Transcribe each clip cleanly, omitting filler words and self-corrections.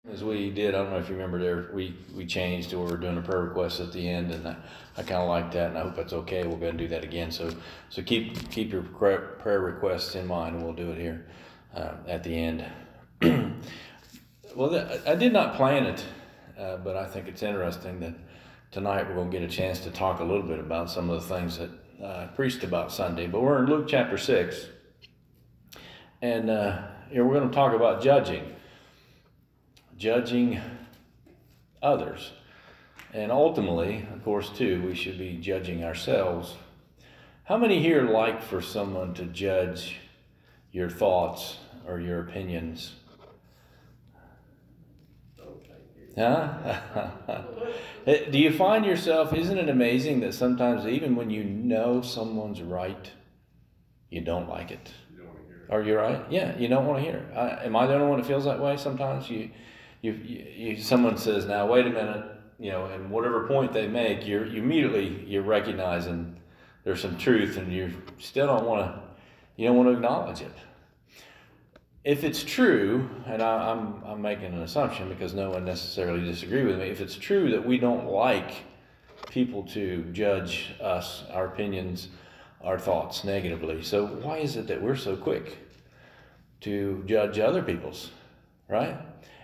As we did, I don't know if you remember there, we changed to where we're doing a prayer request at the end, and I kind of like that, and I hope that's okay. We'll go and do that again. So keep your prayer requests in mind, and we'll do it here at the end. Well, I did not plan it, but I think it's interesting that tonight we're going to get a chance to talk a little bit about some of the things that I preached about Sunday. But we're in Luke chapter 6, and we're going to talk about judging others. And ultimately, of course, too, we should be judging ourselves. How many here like for someone to judge your thoughts or your opinions? Huh? Do you find yourself, isn't it amazing that sometimes even when you know someone's right, you don't like it? You don't want to hear it. Are you right? Yeah, you don't want to hear it. Am I the only one that feels that way sometimes? Someone says, now wait a minute, and whatever point they make, you're recognizing there's some truth, and you don't want to acknowledge it. If it's true, and I'm making an assumption because no one necessarily disagree with me. If it's true that we don't like people to judge us, our opinions, our thoughts negatively, so why is it that we're so quick to judge other people's, right?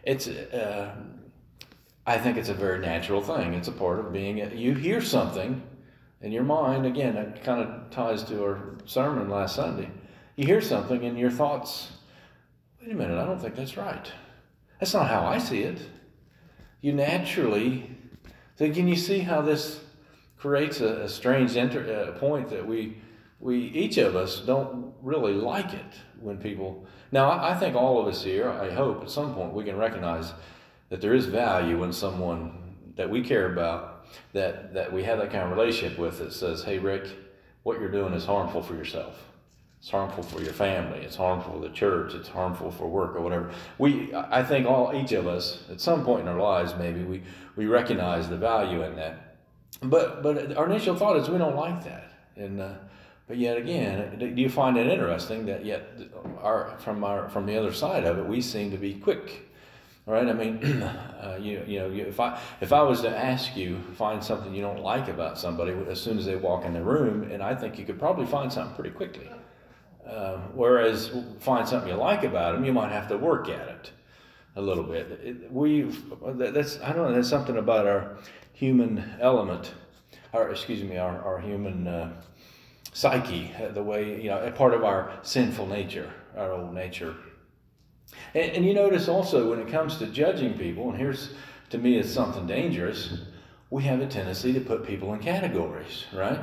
I think it's a very natural thing. It's a part of being, you hear something in your mind, again, it kind of ties to our sermon last Sunday. You hear something and your thoughts, wait a minute, I don't think that's right. That's not how I see it. You naturally, so can you see how this creates a strange point that we each of us don't really like it when people. Now, I think all of us here, I hope at some point we can recognize that there is value in someone that we care about, that we have that kind of relationship with, that says, hey, Rick, what you're doing is harmful for yourself. It's harmful for your family. It's harmful for the church. It's harmful for work or whatever. I think each of us, at some point in our lives, maybe we recognize the value in that. But our initial thought is we don't like that. But yet again, do you find it interesting that yet from the other side of it, we seem to be quick, right? I mean, if I was to ask you, find something you don't like about somebody as soon as they walk in the room, and I think you could probably find something pretty quickly. Whereas find something you like about them, you might have to work at it a little bit. I don't know. There's something about our human element, our human psyche, the way, a part of our sinful nature, our old nature. And you notice also when it comes to judging people, and here's, to me, it's something dangerous, we have a tendency to put people in categories, right?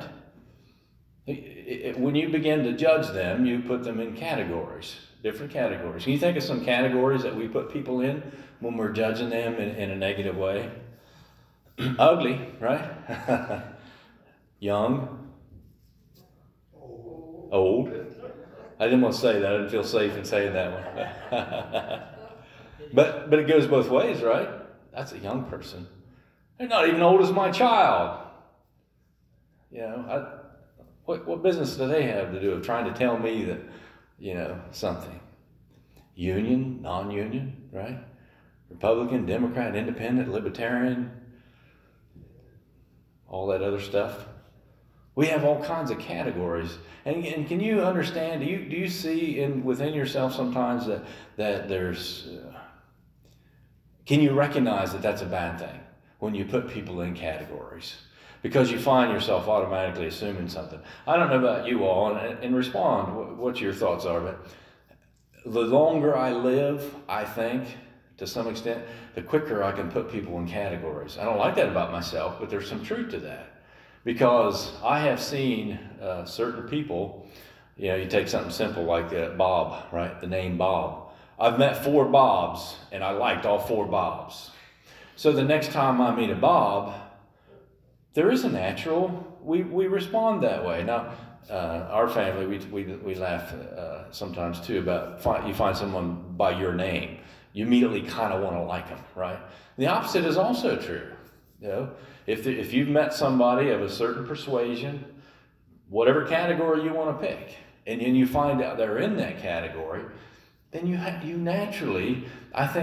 When you begin to judge them, you put them in categories, different categories. Can you think of some categories that we put people in when we're judging them in a negative way? Ugly, right? Young. Old. I didn't want to say that. I didn't feel safe in saying that one. But it goes both ways, right? That's a young person. They're not even old as my child. What business do they have to do of trying to tell me that, something? Union, non-union, right? Republican, Democrat, Independent, Libertarian, all that other stuff. We have all kinds of categories. And can you understand, do you see within yourself sometimes that there's, can you recognize that that's a bad thing when you put people in categories? Because you find yourself automatically assuming something. I don't know about you all, and respond what your thoughts are, but the longer I live, I think, to some extent, the quicker I can put people in categories. I don't like that about myself, but there's some truth to that. Because I have seen certain people, you take something simple like Bob, right? The name Bob. I've met 4 Bobs, and I liked all 4 Bobs. So the next time I meet a Bob, there is a natural, we respond that way. Now, our family, we laugh sometimes too about you find someone by your name, you immediately kind of want to like them, right? The opposite is also true. If you've met somebody of a certain persuasion, whatever category you want to pick, and then you find out they're in that category, then you naturally, I think,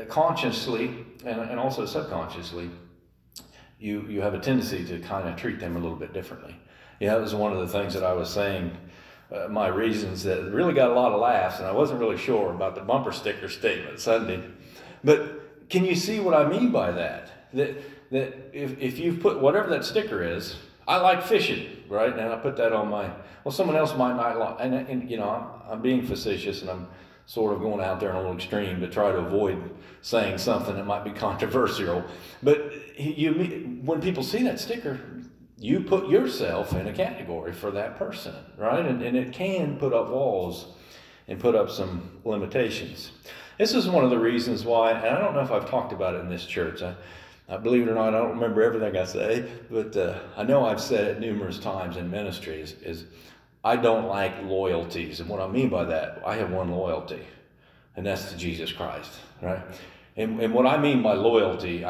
consciously and also subconsciously, you have a tendency to kind of treat them a little bit differently. That was one of the things that I was saying, my reasons that really got a lot of laughs, and I wasn't really sure about the bumper sticker statement Sunday. But can you see what I mean by that? That if you've put whatever that sticker is, I like fishing, right? And I put that on someone else might not like, and I'm being facetious, and I'm sort of going out there in a little extreme to try to avoid saying something that might be controversial. But when people see that sticker, you put yourself in a category for that person, right? And it can put up walls and put up some limitations. This is one of the reasons why, and I don't know if I've talked about it in this church. I believe it or not, I don't remember everything I say, but I know I've said it numerous times in ministry is I don't like loyalties. And what I mean by that, I have one loyalty, and that's to Jesus Christ, right? And what I mean by loyalty,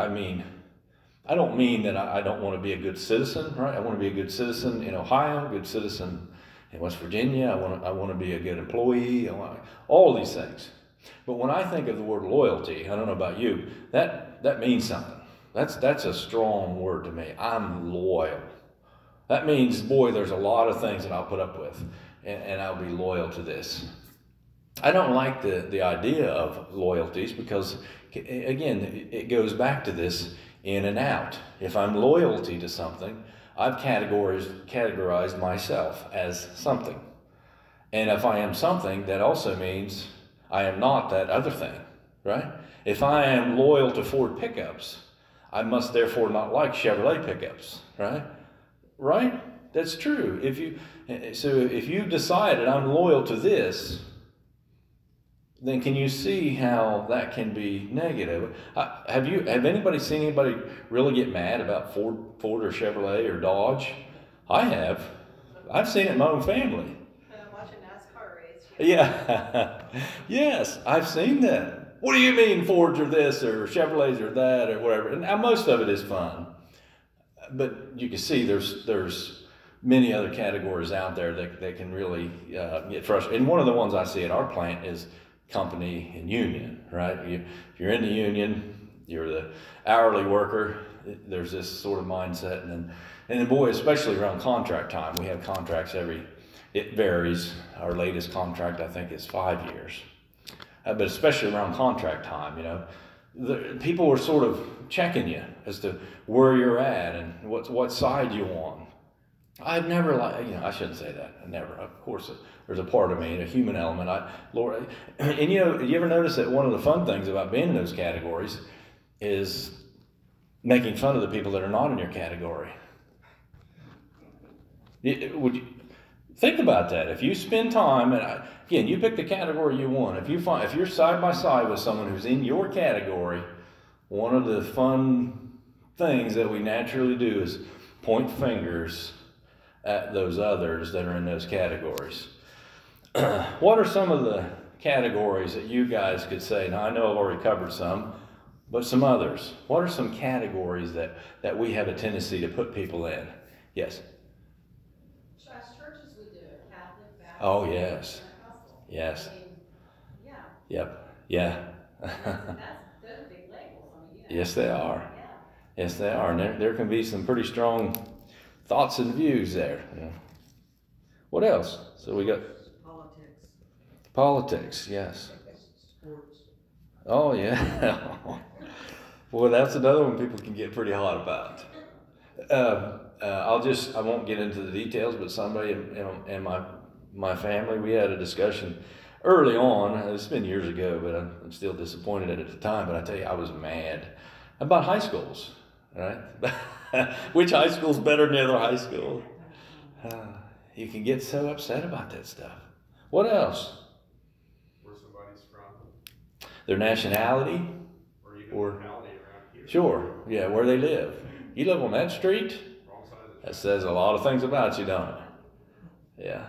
I don't mean that I don't want to be a good citizen, right? I want to be a good citizen in Ohio, a good citizen in West Virginia. I want to be a good employee. All of these things. But when I think of the word loyalty, I don't know about you, that means something. That's a strong word to me. I'm loyal. That means, boy, there's a lot of things that I'll put up with, and I'll be loyal to this. I don't like the idea of loyalties because, again, it goes back to this in and out. If I'm loyalty to something, I've categorized myself as something. And if I am something, that also means I am not that other thing, right? If I am loyal to Ford pickups, I must therefore not like Chevrolet pickups, right? Right? That's true. If you decided I'm loyal to this, then can you see how that can be negative? Have anybody seen anybody really get mad about Ford or Chevrolet or Dodge? I have. I've seen it in my own family. Watching NASCAR race. Yeah. Yes, I've seen that. What do you mean Fords are this or Chevrolets are that or whatever? And now most of it is fun. But you can see there's many other categories out there that can really get frustrated. And one of the ones I see at our plant is company and union, right? If you're in the union, you're the hourly worker. There's this sort of mindset, and then boy, especially around contract time, we have contracts it varies. Our latest contract, I think, is 5 years, but especially around contract time, the people are sort of checking you as to where you're at and what side you on. I've never I shouldn't say that. I never. Of course, there's a part of me, a human element. And you ever notice that one of the fun things about being in those categories is making fun of the people that are not in your category? Would you think about that? If you spend time, and again, you pick the category you want. If you're side by side with someone who's in your category, one of the fun things that we naturally do is point fingers at those others that are in those categories. What are some of the categories that you guys could say? Now, I know I've already covered some, but some others. What are some categories that we have a tendency to put people in? Yes? As churches we do it, Catholic, Baptist. Oh, yes. Yes. Yeah. Yep. Yeah. Those are big labels. Yes, they are. Yeah. Yes, they are. And there can be some pretty strong thoughts and views there. What else? So we got politics. Yes. Sports. Oh yeah. Well, that's another one people can get pretty hot about. I won't get into the details, but somebody in my family, we had a discussion early on. It's been years ago, but I'm still disappointed at the time. But I tell you, I was mad about high schools. Right? Which high school's better than the other high school? You can get so upset about that stuff. What else? Where somebody's from. Their nationality? Or even locality around here. Sure. Yeah, where they live. You live on that street? Wrong side of the That says a lot of things about you, don't it? Yeah.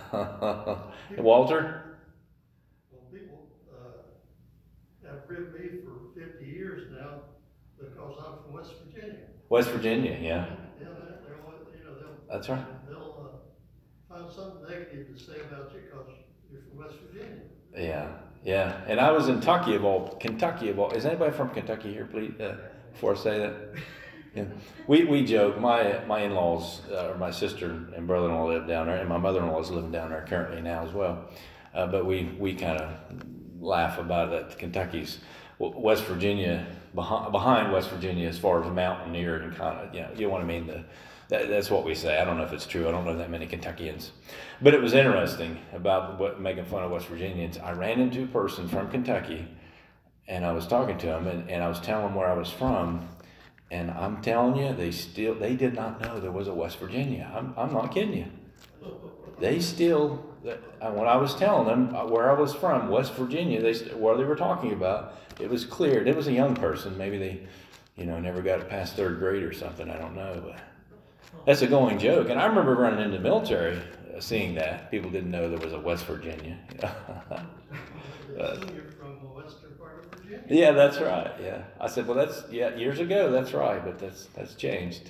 Walter? Well, people have ribbed me for 50 years now because I'm from West Virginia. West Virginia, yeah. Yeah, That's right. They'll find something negative to say about you because you're from West Virginia. Yeah. Yeah, and I was in Kentucky of all. Is anybody from Kentucky here, please? Before I say that, yeah. We joke. My in-laws, or my sister and brother-in-law live down there, and my mother-in-law is living down there currently now as well. But we kind of laugh about it. That Kentucky's West Virginia, behind West Virginia as far as mountaineer and kind of, you know what I mean. That's what we say. I don't know if it's true. I don't know that many Kentuckians. But it was interesting about making fun of West Virginians. I ran into a person from Kentucky, and I was talking to him, and I was telling him where I was from, and I'm telling you, they did not know there was a West Virginia. I'm not kidding you. They still, when I was telling them where I was from, West Virginia, what they were talking about, it was clear. It was a young person. Maybe they, never got it past third grade or something. I don't know, but that's a going joke. And I remember running into the military, seeing that. People didn't know there was a West Virginia. You're from the western part of Virginia. Yeah, that's right. Yeah. I said, well, years ago, that's right, but that's changed.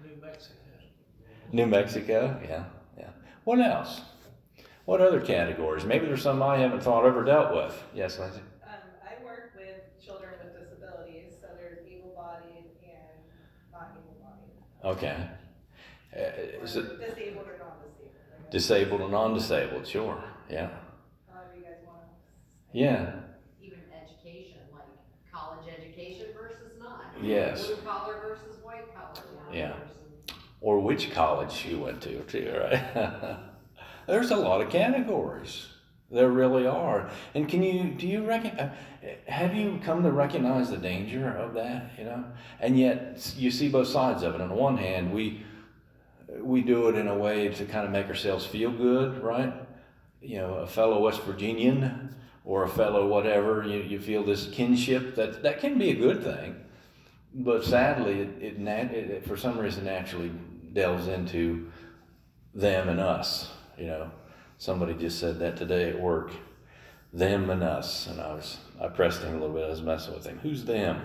New Mexico, yeah. What else? What other categories? Maybe there's some I haven't thought of or dealt with. Yes, Lindsay? I work with children with disabilities, so there's able-bodied and not able-bodied. Okay. Is it Disabled or non-disabled. disabled or non-disabled? Sure. Yeah. However you guys want to. Yeah. Even education, like college education versus not. Yes. Blue collar versus white collar. Yeah. Or which college you went to, too, right? There's a lot of categories. There really are. And do you have you come to recognize the danger of that, And yet you see both sides of it. On the one hand, we do it in a way to kind of make ourselves feel good, right? A fellow West Virginian or a fellow whatever, you feel this kinship, that can be a good thing. But sadly, it for some reason naturally delves into them and us. Somebody just said that today at work, them and us, and I pressed him a little bit. I was messing with him. Who's them?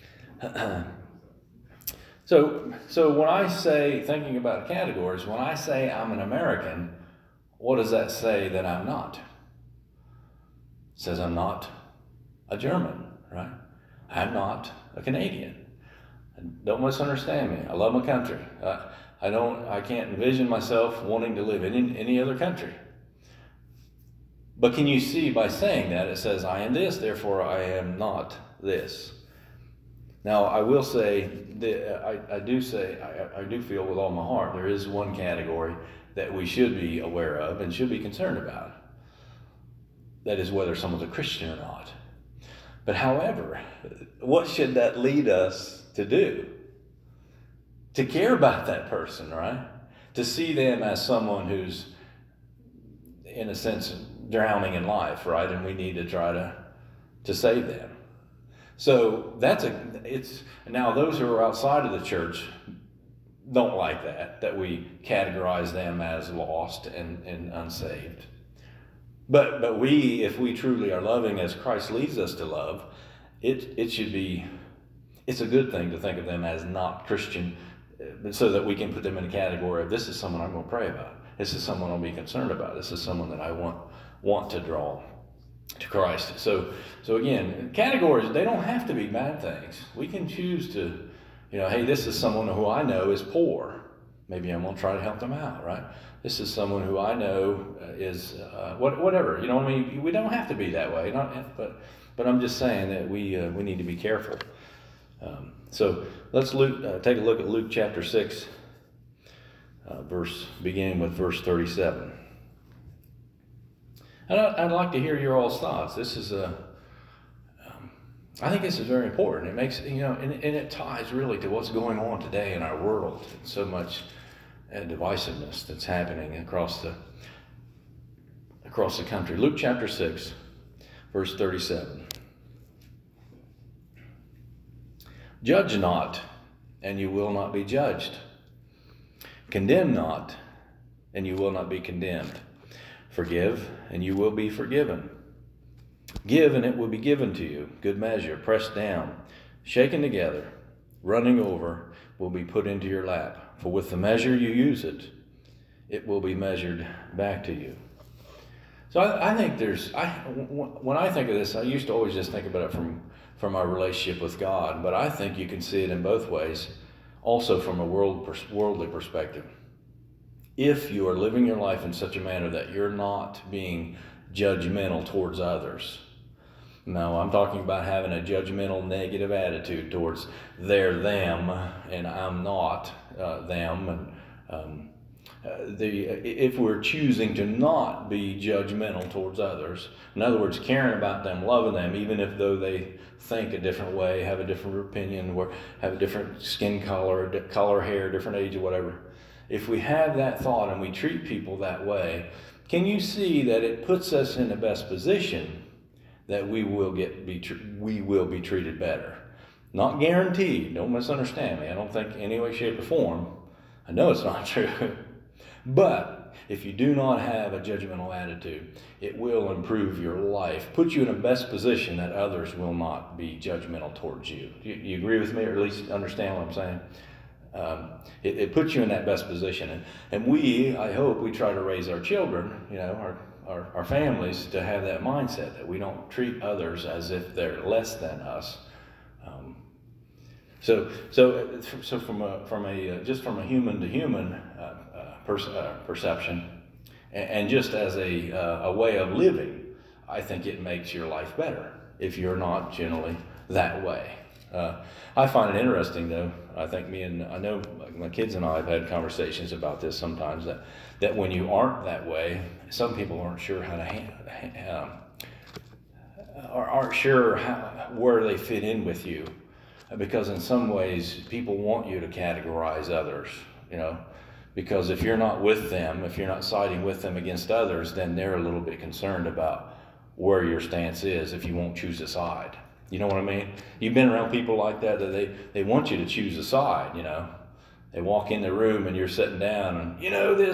So when I say, thinking about categories, when I say I'm an American, what does that say that I'm not? It says I'm not a German, right? I'm not a Canadian. Don't misunderstand me. I love my country. I can't envision myself wanting to live in any other country. But can you see by saying that it says I am this, therefore I am not this. Now I will say that I do feel with all my heart there is one category that we should be aware of and should be concerned about. That is whether someone's a Christian or not. But however, what should that lead us to do? To care about that person, right? To see them as someone who's, in a sense, drowning in life, right? And we need to try to save them. So now those who are outside of the church don't like that we categorize them as lost and unsaved. But we, if we truly are loving as Christ leads us to love, it's a good thing to think of them as not Christian, so that we can put them in a category of this is someone I'm going to pray about. This is someone I'll be concerned about. This is someone that I want to draw to Christ. So again, categories, they don't have to be bad things. We can choose to, hey, this is someone who I know is poor. Maybe I'm going to try to help them out, right? This is someone who I know is whatever. You know what I mean? We don't have to be that way. But I'm just saying that we need to be careful. So let's take a look at Luke chapter 6, beginning with verse 37. And I'd like to hear your all's thoughts. This is I think this is very important. It makes, and it ties really to what's going on today in our world. So much divisiveness that's happening across the country. Luke chapter 6, verse 37. Judge not, and you will not be judged. Condemn not, and you will not be condemned. Forgive, and you will be forgiven. Give, and it will be given to you. Good measure, pressed down, shaken together, running over, will be put into your lap. For with the measure you use it, it will be measured back to you. So I think when I think of this, I used to always just think about it from our relationship with God, but I think you can see it in both ways, also from a worldly perspective. If you are living your life in such a manner that you're not being judgmental towards others. No, I'm talking about having a judgmental, negative attitude towards them, and I'm not them. And if we're choosing to not be judgmental towards others, in other words, caring about them, loving them, even if though they think a different way, have a different opinion, or have a different skin color, hair, different age, or whatever. If we have that thought and we treat people that way, can you see that it puts us in the best position that we will be treated better? Not guaranteed. Don't misunderstand me. I don't think any way, shape, or form. I know it's not true. But if you do not have a judgmental attitude, it will improve your life, put you in a best position that others will not be judgmental towards you. You agree with me, or at least understand what I'm saying? It puts you in that best position. And I hope we try to raise our children, our families, to have that mindset that we don't treat others as if they're less than us. So from a human to human perception, and just as a way of living, I think it makes your life better if you're not generally that way. I find it interesting, though. I know my kids and I have had conversations about this sometimes, that when you aren't that way, some people aren't sure how to aren't sure where they fit in with you, because in some ways people want you to categorize others, because if you're not with them, if you're not siding with them against others, then they're a little bit concerned about where your stance is if you won't choose a side. You know what I mean? You've been around people like that they want you to choose a side, They walk in the room and you're sitting down and, this,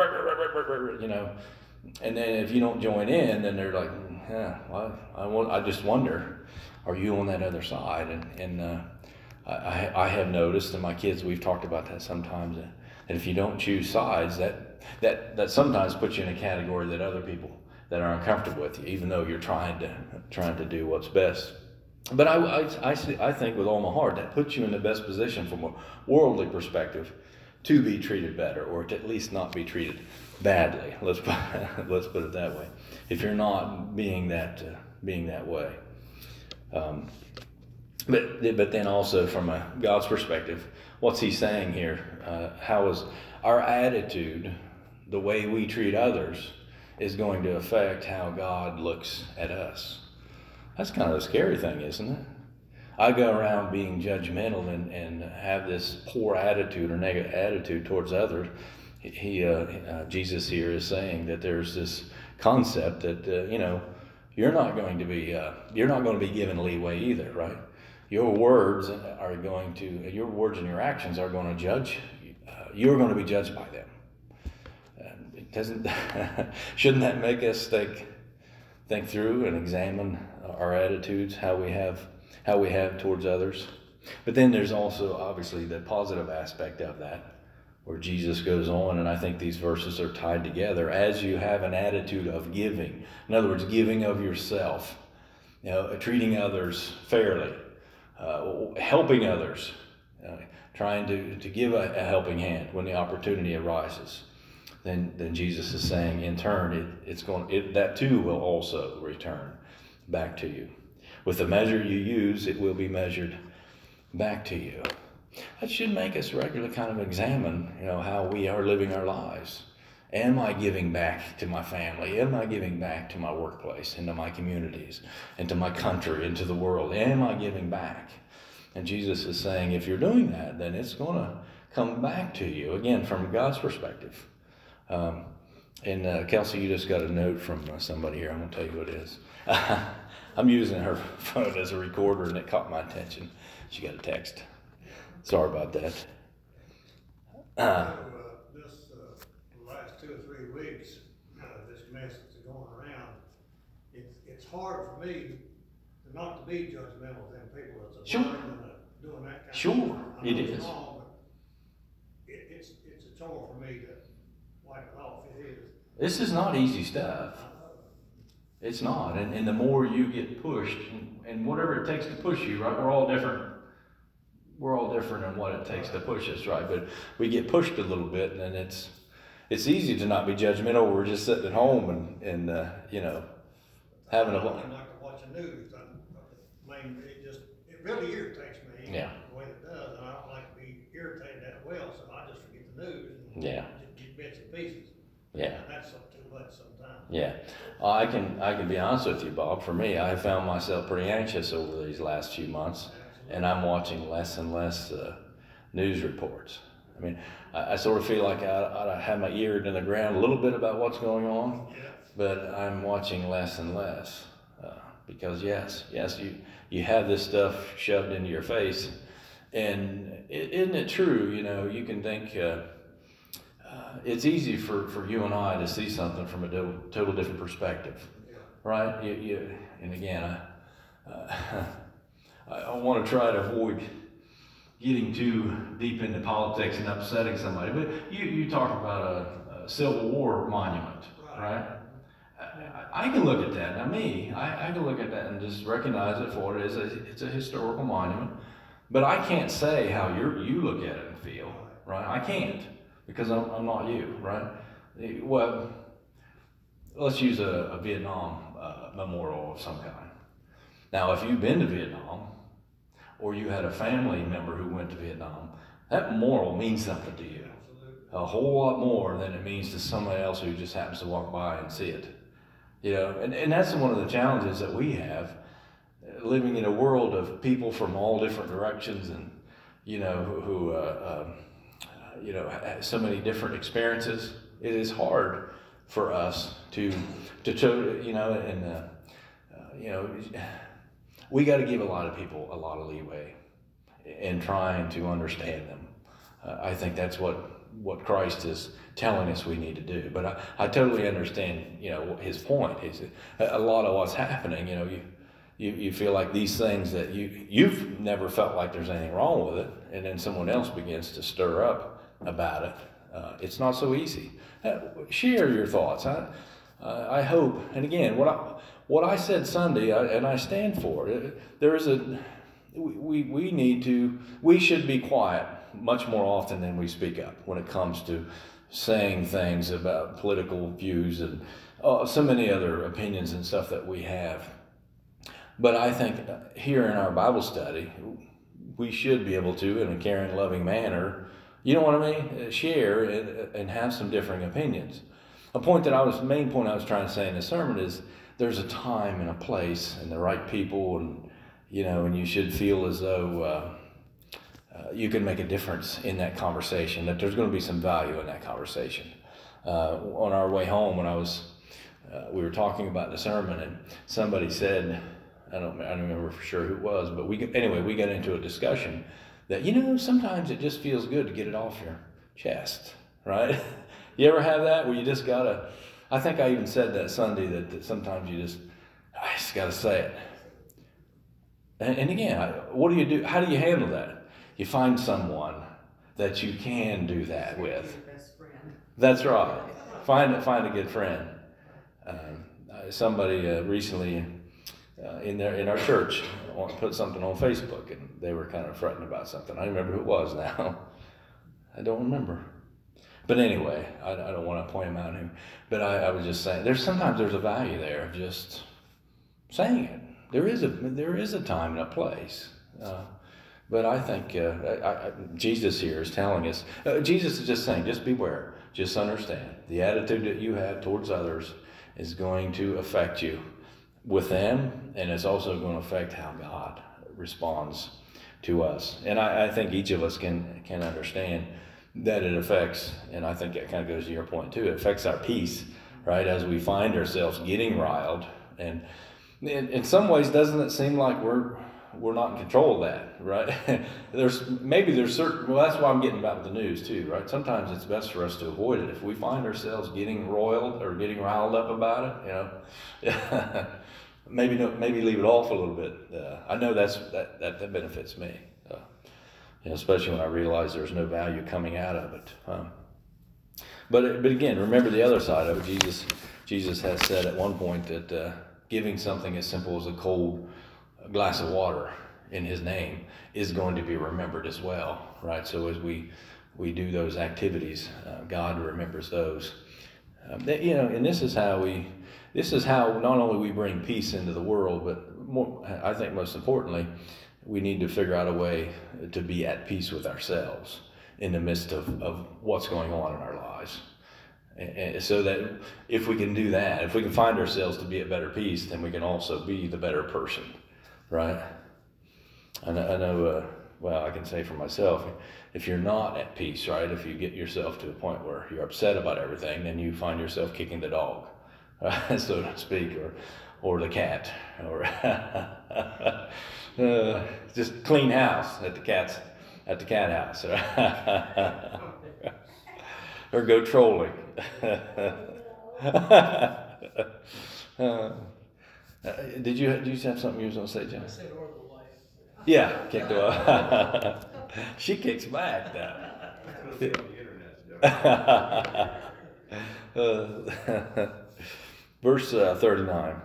and then if you don't join in, then they're like, I just wonder, are you on that other side? And I have noticed, and my kids, we've talked about that sometimes, that if you don't choose sides, that sometimes puts you in a category that other people that are uncomfortable with you, even though you're trying to do what's best. But I think with all my heart, that puts you in the best position from a worldly perspective to be treated better, or to at least not be treated badly. Let's put it that way. If you're not being that way, but then also from a God's perspective, what's He saying here? How is our attitude, the way we treat others, is going to affect how God looks at us? That's kind of a scary thing, isn't it? I go around being judgmental and have this poor attitude or negative attitude towards others. Jesus here is saying that there's this concept that you're not going to be given leeway either, right? Your words and your actions are going to judge. You're going to be judged by them. Shouldn't that make us think through and examine our attitudes, how we have towards others? But then there's also obviously the positive aspect of that, where Jesus goes on, and I think these verses are tied together. As you have an attitude of giving, in other words, giving of yourself, treating others fairly, helping others, trying to give a helping hand when the opportunity arises, then Jesus is saying, in turn, that too will also return back to you. With the measure you use, it will be measured back to you. That should make us regularly kind of examine, how we are living our lives. Am I giving back to my family? Am I giving back to my workplace, into my communities, into my country, into the world? Am I giving back? And Jesus is saying, if you're doing that, then it's going to come back to you, again, from God's perspective. And Kelsey, you just got a note from somebody here. I'm going to tell you who it is. I'm using her phone as a recorder, and it caught my attention. She got a text. Sorry about that. This last 2 or 3 weeks, this mess that's going around, it's hard for me not to be judgmental of them people that's Sure. Doing that kind Sure, of stuff. I know it it's is. wrong, but it's a chore for me to wipe it off. It is. This is not easy stuff. It's not. And the more you get pushed, and whatever it takes to push you, right? We're all different. We're all different in what it takes to push us, right? But we get pushed a little bit, and then it's easy to not be judgmental. We're just sitting at home and you know, having I a don't like to watch the news. It really irritates me. Yeah. The way it does, and I don't like to be irritated that well, so I just forget the news and Yeah. just get bits and pieces. Yeah. And that's too much sometimes. Yeah, I can be honest with you, Bob. For me, I found myself pretty anxious over these last few months, and I'm watching less and less news reports. I mean, I sort of feel like I have my ear to the ground a little bit about what's going on, Yeah. but I'm watching less and less because yes, you have this stuff shoved into your face, and isn't it true? You know, you can think. It's easy for you and I to see something from a total different perspective, Yeah. right? And again, I want to try to avoid getting too deep into politics and upsetting somebody, but you talk about a Civil War monument, right? I can look at that. Now I can look at that and just recognize it for what it is. It's a historical monument, but I can't say how you look at it and feel, right? I can't. Because I'm not you, right? Well, let's use a Vietnam memorial of some kind. Now, if you've been to Vietnam, or you had a family member who went to Vietnam, that memorial means something to you. Absolutely. A whole lot more than it means to somebody else who just happens to walk by and see it. You know, and that's one of the challenges that we have, living in a world of people from all different directions and, you know, who you know, so many different experiences. It is hard for us to you know, and you know, we got to give a lot of people a lot of leeway in trying to understand them. I think that's what Christ is telling us we need to do. But I totally understand, you know, his point. Is a lot of what's happening. You know, you feel like these things that you've never felt like there's anything wrong with it, and then someone else begins to stir up about it. It's not so easy. Share your thoughts. I hope, and again, what I said Sunday, and I stand for it. There is we should be quiet much more often than we speak up when it comes to saying things about political views and so many other opinions and stuff that we have. But I think here in our Bible study, we should be able to, in a caring, loving manner, you know what I mean, share and have some differing opinions. Main point I was trying to say in the sermon is there's a time and a place and the right people, and you know, and you should feel as though you can make a difference in that conversation, that there's going to be some value in that conversation. On our way home, when we were talking about the sermon, and somebody said, I don't remember for sure who it was, but we got into a discussion that, you know, sometimes it just feels good to get it off your chest, right? You ever have that where you just gotta, I think I even said that Sunday that sometimes I just gotta say it. And again, what do you do? How do you handle that? You find someone that you can do that with. Best friend. That's right. Find a good friend. Somebody recently in our church put something on Facebook, and they were kind of fretting about something. I remember who it was now. I don't remember. But anyway, I don't want to point him out who. But I was just saying, sometimes there's a value there of just saying it. There is a time and a place. But I think Jesus here is telling us. Jesus is just saying, just beware, just understand the attitude that you have towards others is going to affect you with them, and it's also going to affect how God responds to us. And I think each of us can understand that it affects, and I think that kind of goes to your point too, it affects our peace, right? As we find ourselves getting riled, and in some ways, doesn't it seem like we're not in control of that, right? There's certain, well, that's why I'm getting back with the news too, right? Sometimes it's best for us to avoid it. If we find ourselves getting roiled or getting riled up about it, you know, maybe leave it off a little bit. I know that benefits me, you know, especially when I realize there's no value coming out of it. But again, remember the other side of it. Jesus has said at one point that giving something as simple as a cold glass of water in his name is going to be remembered as well, right? So as we do those activities, God remembers those. And this is how not only we bring peace into the world, but I think most importantly, we need to figure out a way to be at peace with ourselves in the midst of what's going on in our lives. And so that if we can do that, if we can find ourselves to be at better peace, then we can also be the better person, right? I know, I can say for myself, if you're not at peace, right, if you get yourself to a point where you're upset about everything, then you find yourself kicking the dog, right, so to speak, or the cat, or just clean house at the cat house, or go trolling. Did you have something you was going to say, John? I said or the wife. Yeah, kick the wife. She kicks back now. That's on the internet, Joe. Verse 39.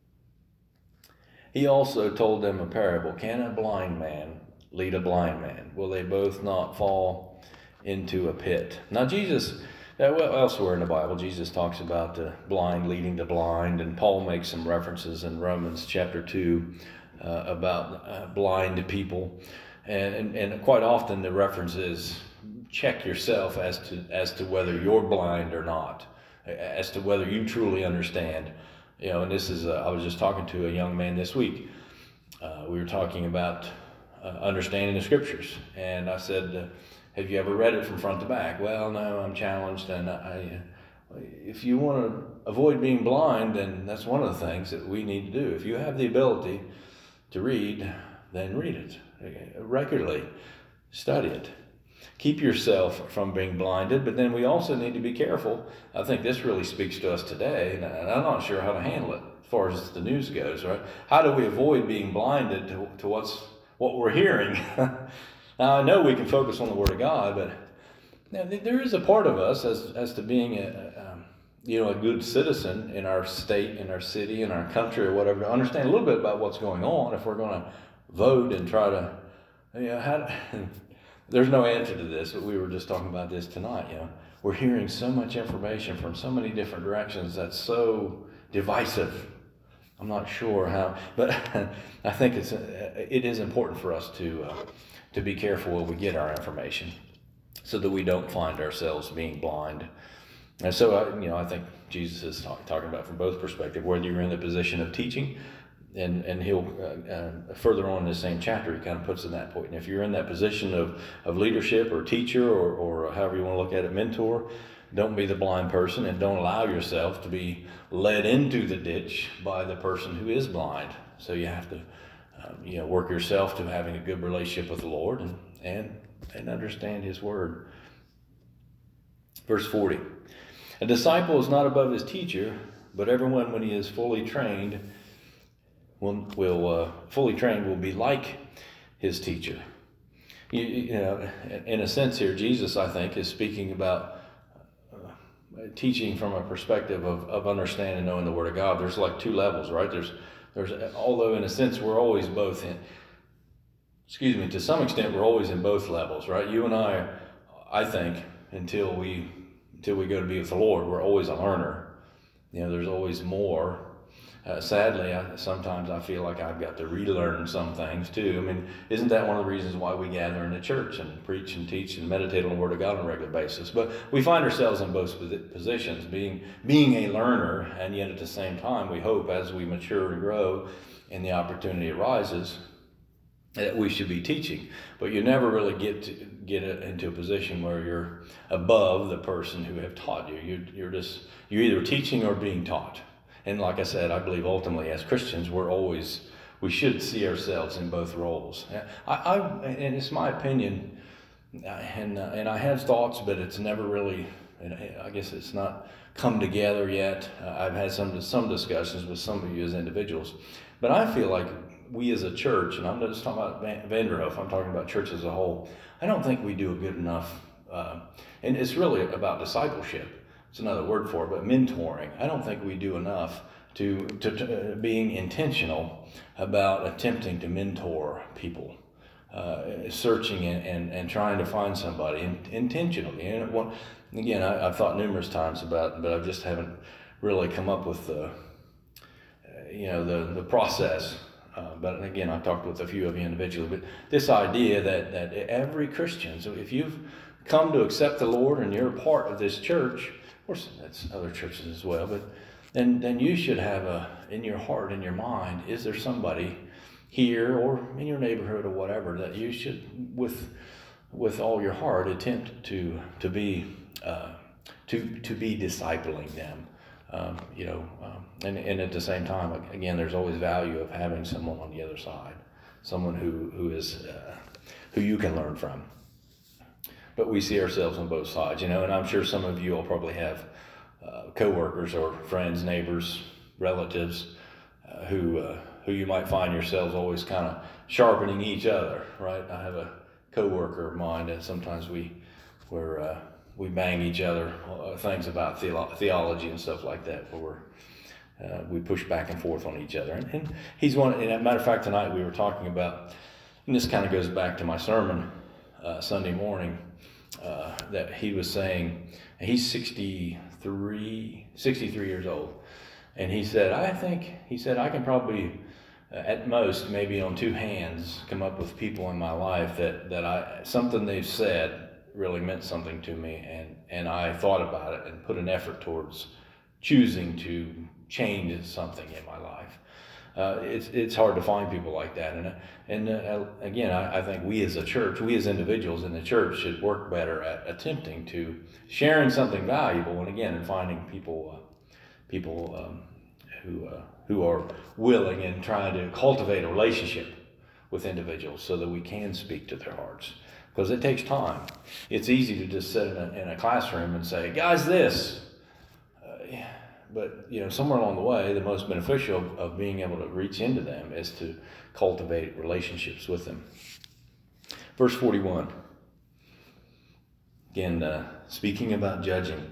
He also told them a parable. Can a blind man lead a blind man? Will they both not fall into a pit? Now Jesus, elsewhere in the Bible, Jesus talks about the blind leading the blind, and Paul makes some references in Romans chapter 2 about blind people. And quite often the reference is check yourself as to whether you're blind or not, as to whether you truly understand. And this is, I was just talking to a young man this week. We were talking about understanding the scriptures. And I said, have you ever read it from front to back? Well, no, I'm challenged. And if you want to avoid being blind, then that's one of the things that we need to do. If you have the ability to read, then read it regularly. Study it. Keep yourself from being blinded, but then we also need to be careful. I think this really speaks to us today, and I'm not sure how to handle it as far as the news goes, right? How do we avoid being blinded to what we're hearing? Now, I know we can focus on the Word of God, but there is a part of us as to being a good citizen in our state, in our city, in our country, or whatever, to understand a little bit about what's going on if we're going to vote and try to, there's no answer to this, but we were just talking about this tonight. We're hearing so much information from so many different directions that's so divisive. I'm not sure how, but I think it is important for us to be careful where we get our information, so that we don't find ourselves being blind. And so I think Jesus is talking about from both perspectives, whether you're in the position of teaching. And he'll further on in the same chapter, he kind of puts in that point. And if you're in that position of leadership or teacher or however you want to look at it, mentor, don't be the blind person, and don't allow yourself to be led into the ditch by the person who is blind. So you have to work yourself to having a good relationship with the Lord and understand His Word. Verse 40. A disciple is not above his teacher, but everyone when he is fully trained will be like his teacher. In a sense here, Jesus, I think, is speaking about teaching from a perspective of understanding and knowing the Word of God. There's like two levels, right? There's although in a sense we're always both to some extent we're always in both levels, right? You and I think, until we go to be with the Lord, we're always a learner. There's always more. Sadly, sometimes I feel like I've got to relearn some things too. I mean, isn't that one of the reasons why we gather in the church and preach and teach and meditate on the Word of God on a regular basis? But we find ourselves in both positions, being a learner, and yet at the same time, we hope as we mature and grow and the opportunity arises, that we should be teaching. But you never really get into a position where you're above the person who have taught you. You're either teaching or being taught. And like I said, I believe ultimately as Christians, we should see ourselves in both roles. And it's my opinion, and I have thoughts, but it's never really, I guess it's not come together yet. I've had some discussions with some of you as individuals, but I feel like we as a church, and I'm not just talking about Vanderhoof, I'm talking about church as a whole, I don't think we do a good enough, and it's really about discipleship. It's another word for it, but mentoring. I don't think we do enough to being intentional about attempting to mentor people, searching and trying to find somebody intentionally. And again, I've thought numerous times about it, but I just haven't really come up with the process. But again, I've talked with a few of you individually. But this idea that every Christian, so if you've come to accept the Lord and you're a part of this church, of course that's other churches as well, but then you should have in your heart, in your mind, is there somebody here or in your neighborhood or whatever that you should, with all your heart, attempt to be discipling them. And at the same time, again, there's always value of having someone on the other side, someone who is who you can learn from. But we see ourselves on both sides, and I'm sure some of you will probably have coworkers or friends, neighbors, relatives who you might find yourselves always kind of sharpening each other, right? I have a coworker of mine, and sometimes we bang each other things about theology and stuff like that, where we push back and forth on each other. And he's one. And as a matter of fact, tonight we were talking about, and this kind of goes back to my sermon Sunday morning, that he was saying, and he's 63 years old, and he said, I can probably at most maybe on two hands come up with people in my life that something they've said really meant something to me, and I thought about it and put an effort towards choosing to change something in my life. It's hard to find people like that, and again, I think we as a church, we as individuals in the church should work better at attempting to sharing something valuable, and again, and finding people who are willing and trying to cultivate a relationship with individuals so that we can speak to their hearts. Because it takes time. It's easy to just sit in a classroom and say, guys, this. But somewhere along the way, the most beneficial of being able to reach into them is to cultivate relationships with them. Verse 41. Again, speaking about judging.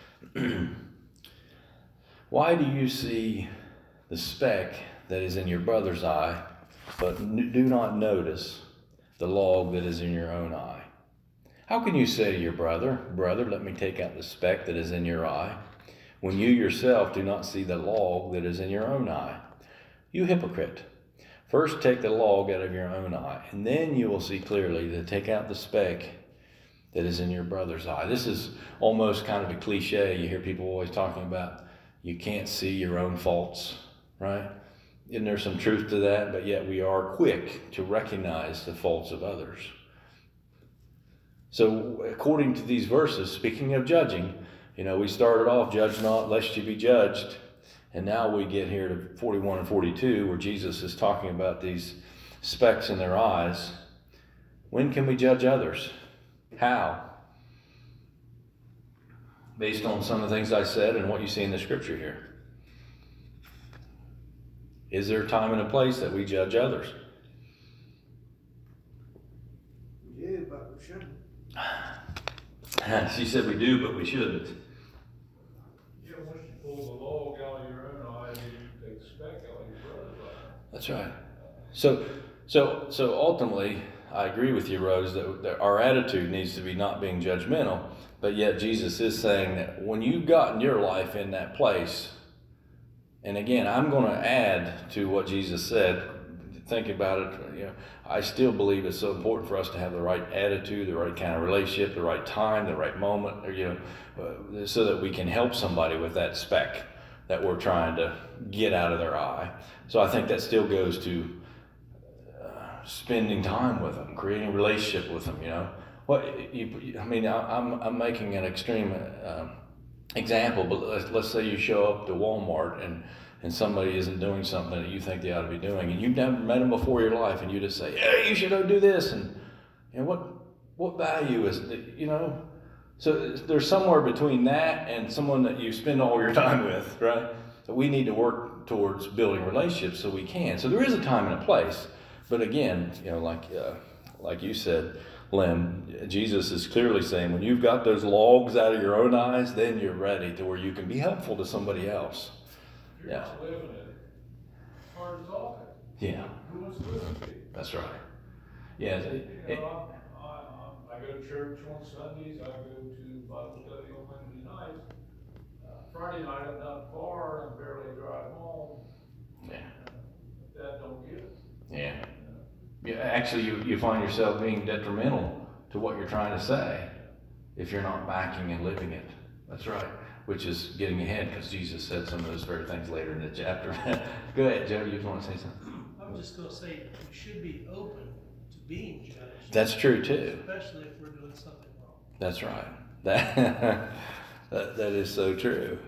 Why do you see the speck that is in your brother's eye, but do not notice the log that is in your own eye? How can you say to your brother, let me take out the speck that is in your eye, when you yourself do not see the log that is in your own eye? You hypocrite. First take the log out of your own eye, and then you will see clearly to take out the speck that is in your brother's eye. This is almost kind of a cliche. You hear people always talking about you can't see your own faults, right? And there's some truth to that, but yet we are quick to recognize the faults of others. So according to these verses, speaking of judging, we started off, judge not lest you be judged. And now we get here to 41 and 42, where Jesus is talking about these specks in their eyes. When can we judge others? How? Based on some of the things I said and what you see in the scripture here. Is there a time and a place that we judge others? We do, but we shouldn't. She said we do, but we shouldn't. Yeah, once you pull the log out of your own eye, you take the speck out of your brother's eye. That's right. So ultimately, I agree with you, Rose, that our attitude needs to be not being judgmental, but yet Jesus is saying that when you've gotten your life in that place, and again, I'm going to add to what Jesus said. Think about it. I still believe it's so important for us to have the right attitude, the right kind of relationship, the right time, the right moment, so that we can help somebody with that speck that we're trying to get out of their eye. So I think that still goes to spending time with them, creating a relationship with them. I'm making an extreme example, but let's say you show up to Walmart and somebody isn't doing something that you think they ought to be doing, and you've never met them before in your life, and you just say, hey, you should go do this, and what value is it, So there's somewhere between that and someone that you spend all your time with, right? So we need to work towards building relationships so we can. So there is a time and a place, but again, like you said, Lynn, Jesus is clearly saying when you've got those logs out of your own eyes, then you're ready to where you can be helpful to somebody else. If you're Yeah. not living it, it's hard to talk it. Yeah, Who wants to listen to you? that's right. Yeah, You know, I go to church on Sundays, I go to Bible study on Wednesday nights. Friday night, I'm not far and barely drive home. yeah, That don't get it. yeah. Yeah, actually, you find yourself being detrimental to what you're trying to say if you're not backing and living it. That's right. Which is getting ahead, because Jesus said some of those very things later in the chapter. Go ahead, Joe, you want to say something? I was just gonna say, we should be open to being judged. That's true too. Especially if we're doing something wrong. That's right. That is so true.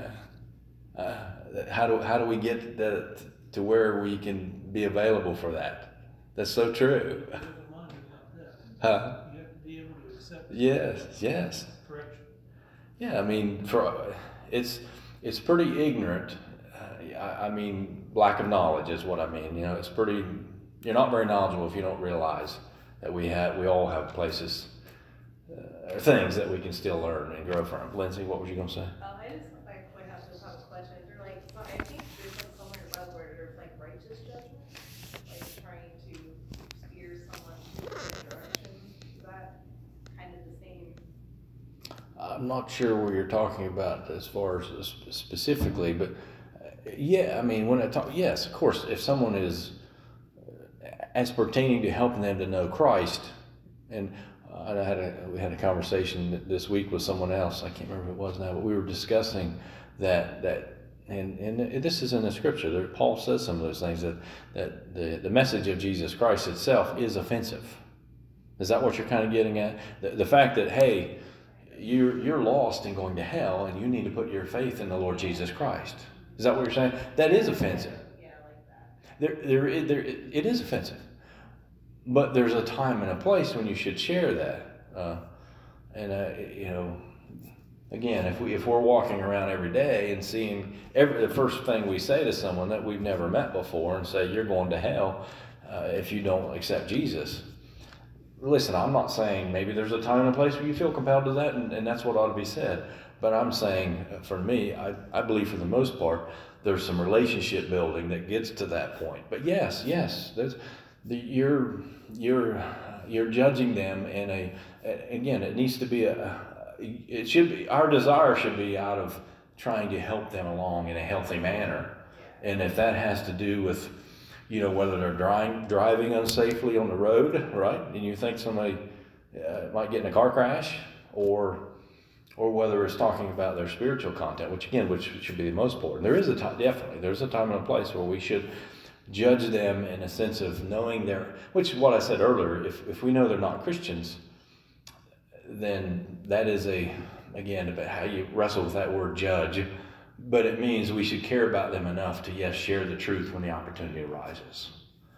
How do we get that to where we can be available for that? That's so true. Live in mind about that. Huh? You have to be able to accept. Yes. Correction. Yeah, I mean, it's pretty ignorant. I mean, lack of knowledge is what I mean. You know, it's pretty. You're not very knowledgeable if you don't realize that we all have places, or things that we can still learn and grow from. Lindsay, what was you gonna say? I just would have to have a question. Is there like, so I think there's like somewhere above where there's like righteous judgment, like trying to steer someone in a direction. Is that kind of the same? I'm not sure where you're talking about as far as specifically, but yeah, I mean, when I talk, yes, of course, if someone is as pertaining to helping them to know Christ, and we had a conversation this week with someone else. I can't remember who it was now, but we were discussing that and this is in the scripture. There, Paul says some of those things that the message of Jesus Christ itself is offensive. Is that what you're kind of getting at? The fact that, hey, you're lost and going to hell, and you need to put your faith in the Lord Jesus Christ. Is that what you're saying? That is offensive. Yeah, like that. It is offensive, but there's a time and a place when you should share that. You know, again, if we're walking around every day and seeing the first thing we say to someone that we've never met before and say, you're going to hell if you don't accept Jesus. Listen, I'm not saying maybe there's a time and a place where you feel compelled to that, and that's what ought to be said. But I'm saying, for me, I believe for the most part, there's some relationship building that gets to that point. But yes, there's you're judging them in again, it needs to be it should be, our desire should be out of trying to help them along in a healthy manner. And if that has to do with, you know, whether they're driving unsafely on the road, right? And you think somebody might get in a car crash, or whether it's talking about their spiritual content, which should be the most important. There is there's a time and a place where we should judge them in a sense of knowing which is what I said earlier. If we know they're not Christians, then that is again, about how you wrestle with that word judge. But it means we should care about them enough to, yes, share the truth when the opportunity arises.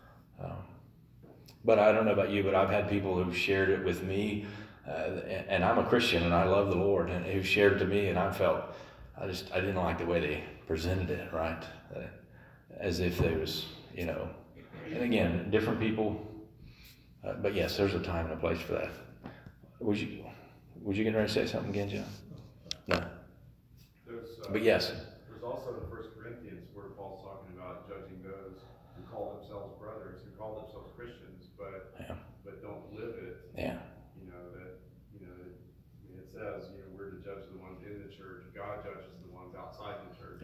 But I don't know about you, but I've had people who've shared it with me, and I'm a Christian and I love the Lord, and who shared to me, and I felt I didn't like the way they presented it, right? As if they was, you know, and again, different people. But yes, there's a time and a place for that. Was you getting ready to say something again, John? No. But yes. There's also in 1 Corinthians where Paul's talking about judging those who call themselves brothers, who call themselves Christians, but don't live it. Yeah. It says, we're to judge the ones in the church. God judges the ones outside the church.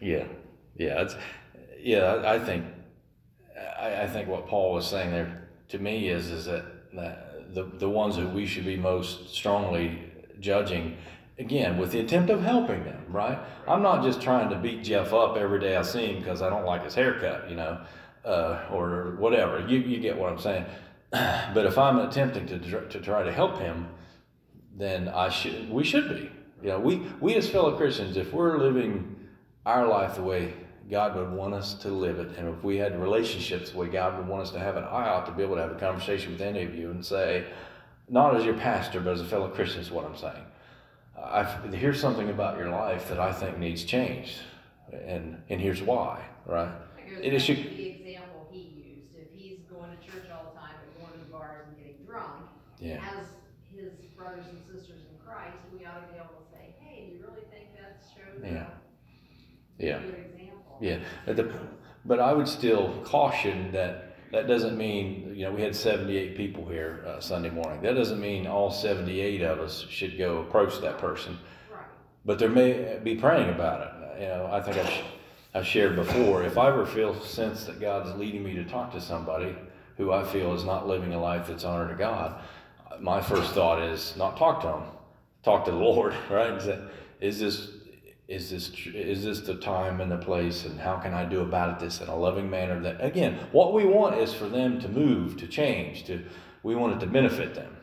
I think what Paul was saying there to me is that the ones who we should be most strongly judging, again, with the attempt of helping them, right? I'm not just trying to beat Jeff up every day I see him because I don't like his haircut, or whatever. You get what I'm saying. But if I'm attempting to try to help him, then we should be. We as fellow Christians, if we're living our life the way God would want us to live it, and if we had relationships the way God would want us to have it, I ought to be able to have a conversation with any of you and say, not as your pastor, but as a fellow Christian is what I'm saying. Here's something about your life that I think needs changed, and here's why, right? It goes back to the example he used. If he's going to church all the time and going to the bars and getting drunk, as his brothers and sisters in Christ, we ought to be able to say, hey, do you really think that shows a good example? Yeah, but I would still caution that doesn't mean, we had 78 people here Sunday morning. That doesn't mean all 78 of us should go approach that person. Right. But there may be praying about it. I think I've shared before, if I ever feel sense that God's leading me to talk to somebody who I feel is not living a life that's honor to God, my first thought is not talk to them, talk to the Lord, right? Is this the time and the place, and how can I do about this in a loving manner? That, again, what we want is for them to move, to change, we want it to benefit them.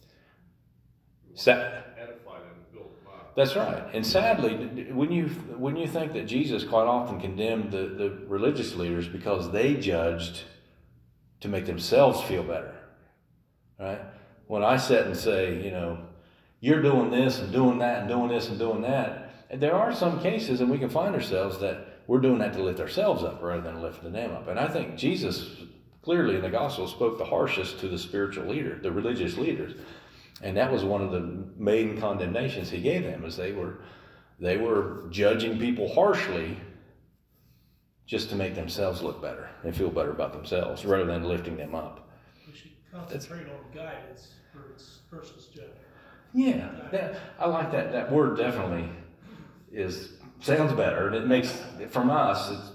Edify them and build them up. That's right. And sadly, when you think that Jesus quite often condemned the religious leaders because they judged to make themselves feel better, right? When I sit and say, you're doing this and doing that and doing this and doing that, and there are some cases, and we can find ourselves that we're doing that to lift ourselves up rather than lifting them up. And I think Jesus clearly in the gospel spoke the harshest to the spiritual leader, the religious leaders. And that was one of the main condemnations he gave them, is they were judging people harshly just to make themselves look better and feel better about themselves rather than lifting them up. We should concentrate on guidance versus judgment. Yeah, I like that. That word definitely sounds better, and it makes, from us,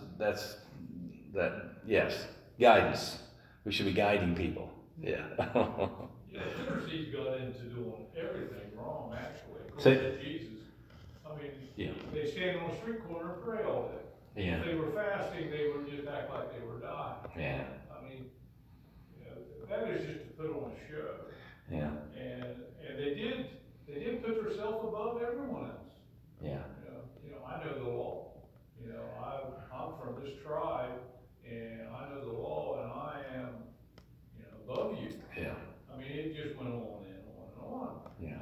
yes, guidance. We should be guiding people. Yeah. Yeah, the Pharisees got into doing everything wrong, actually, See? according to Jesus. I mean, Yeah. they stand on the street corner and pray all day. Yeah. If they were fasting, they would just act like they were dying. Yeah. I mean, that is just to put on a show. Yeah. And they did put themselves above everyone else. Yeah. I know the law. I'm from this tribe, and I know the law, and I am, above you. Yeah. I mean, it just went on and on and on. Yeah.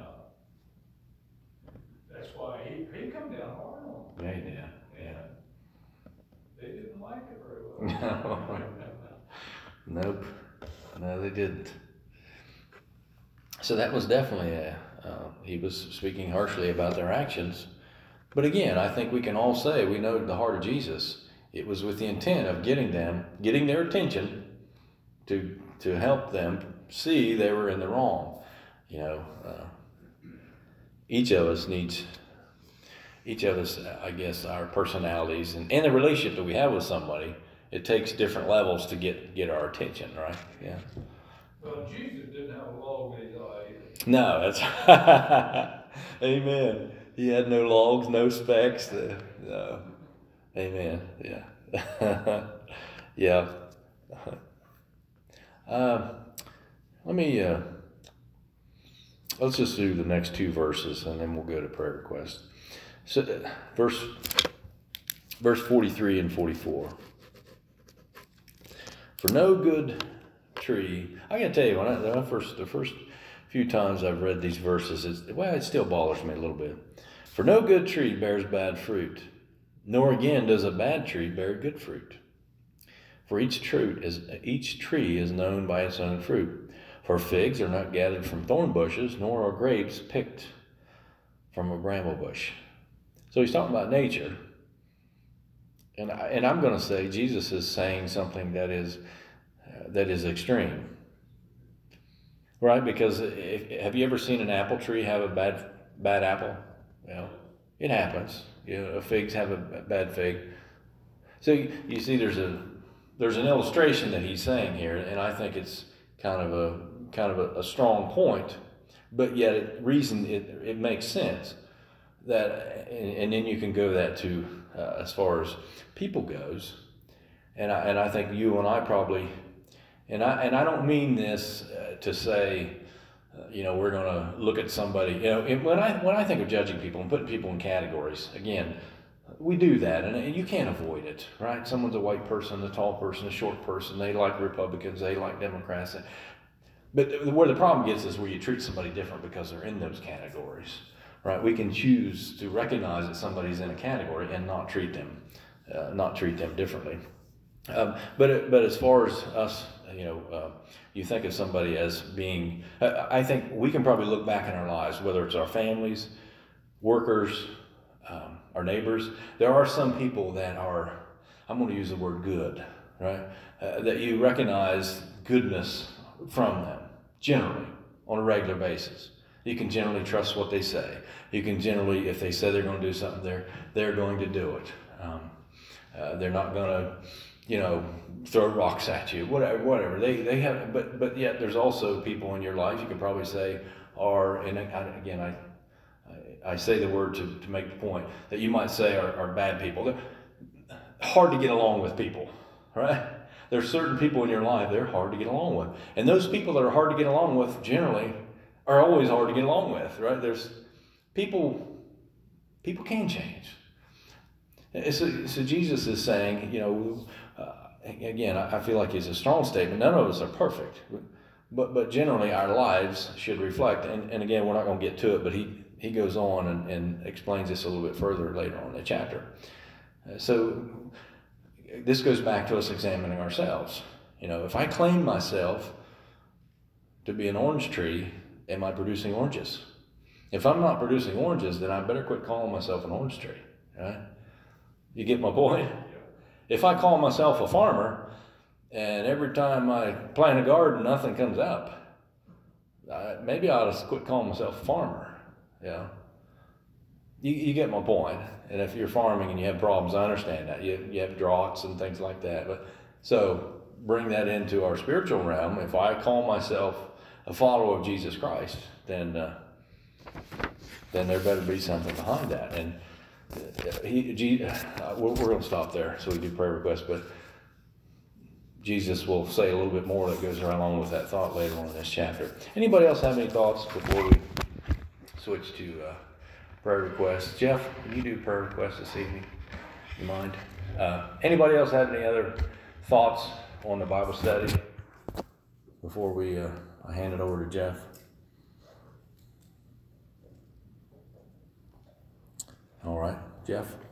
That's why he come down hard on them. Yeah, he did. And they didn't like it very well. Nope. No, they didn't. So that was definitely he was speaking harshly about their actions. But again, I think we can all say we know the heart of Jesus. It was with the intent of getting their attention to help them see they were in the wrong. Each of us, I guess, our personalities and the relationship that we have with somebody, it takes different levels to get our attention, right? Yeah. Well, Jesus didn't have a log in his eye either. No, that's amen. He had no logs, no specks. No. Amen. Yeah. Yeah. Let's just do the next two verses and then we'll go to prayer requests. So, verse 43 and 44. For no good tree, I gotta tell you, the first few times I've read these verses, it still bothers me a little bit. For no good tree bears bad fruit, nor again does a bad tree bear good fruit. For each tree is known by its own fruit. For figs are not gathered from thorn bushes, nor are grapes picked from a bramble bush. So he's talking about nature. And I'm going to say Jesus is saying something that is extreme. Right? Because have you ever seen an apple tree have a bad apple? It happens. Figs have a bad fig. So you see there's an illustration that he's saying here, and I think it's kind of a strong point, but yet it makes sense that, and then you can go that to as far as people goes, and I think you and I probably, and I don't mean this to say, we're going to look at somebody, when I think of judging people and putting people in categories, again, we do that, and you can't avoid it, right? Someone's a white person, a tall person, a short person, they like Republicans, they like Democrats. But where the problem gets is where you treat somebody different because they're in those categories, right? We can choose to recognize that somebody's in a category and not treat them differently. But as far as us, you think of somebody as being, I think we can probably look back in our lives, whether it's our families, workers, our neighbors. There are some people that are I'm going to use the word good, right? That you recognize goodness from them, generally, on a regular basis. You can generally trust what they say. You can generally, if they say they're going to do something, they're going to do it. They're not going to, throw rocks at you, whatever. They have, but yet there's also people in your life you can probably say are, and again, I say the word to make the point that you might say are bad people. They're hard to get along with people, right? There's certain people in your life they're hard to get along with, and those people that are hard to get along with generally are always hard to get along with, right? There's people can change. So Jesus is saying, again, I feel like it's a strong statement. None of us are perfect, but generally our lives should reflect. And again, we're not going to get to it, but he goes on and explains this a little bit further later on in the chapter. So this goes back to us examining ourselves. If I claim myself to be an orange tree, am I producing oranges? If I'm not producing oranges, then I better quit calling myself an orange tree, right? You get my point? If I call myself a farmer, and every time I plant a garden, nothing comes up, maybe I ought to quit calling myself a farmer, You get my point. And if you're farming and you have problems, I understand that. You have droughts and things like that. But so bring that into our spiritual realm. If I call myself a follower of Jesus Christ, then there better be something behind that. And we're going to stop there so we do prayer requests, but Jesus will say a little bit more that goes along with that thought later on in this chapter. Anybody else have any thoughts before we switch to prayer requests? Jeff, can you do prayer requests this evening? You mind? Anybody else have any other thoughts on the Bible study before I hand it over to Jeff? All right, Jeff.